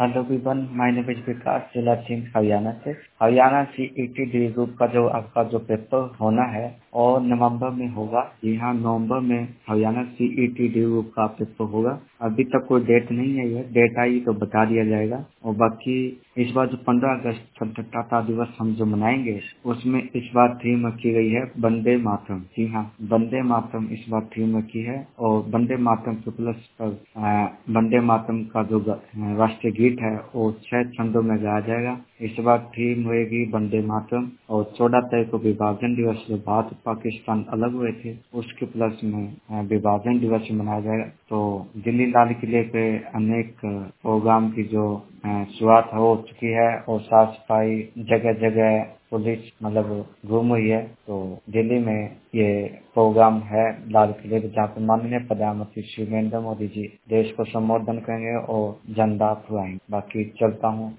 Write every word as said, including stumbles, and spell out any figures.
Hello everyone, my name is Vikas, जिला सिंध, हरियाणा से। Haryana CET D group का जो आपका जो पेपर होना है और नवंबर में होगा। जी हाँ, नवंबर में हरियाणा सीईटी डी ग्रुप का पेपर होगा। अभी तक कोई डेट नहीं है, यह डेट आई तो बता दिया जाएगा। और बाकी इस बार जो पंद्रह अगस्त स्वतंत्रता दिवस हम जो मनाएंगे, उसमें इस बार थीम रखी गई है वंदे मातरम। जी हाँ, वंदे मातरम इस बार थीम रखी है। और वंदे मातरम के प्लस पर वंदे मातरम का जो ग- राष्ट्रीय गीत है वो छह छंदों में गाया जाएगा। इस बार थीम होगी वंदे मातरम। और चौदह तारीख को विभाजन दिवस, जो भारत पाकिस्तान अलग हुए थे, उसके प्लस में अ, विभाजन दिवस मनाया जाएगा। तो दिल्ली लाल किले पे अनेक अ, प्रोग्राम की जो अ, शुरुआत हो चुकी है और साफ सफाई जगह जगह पुलिस मतलब घूम हुई है। तो दिल्ली में ये प्रोग्राम है लाल किले पे, जहाँ पे माननीय प्रधानमंत्री श्री नरेंद्र मोदी जी देश को संबोधन करेंगे और झंडा फहराएंगे। बाकी चलता हूँ।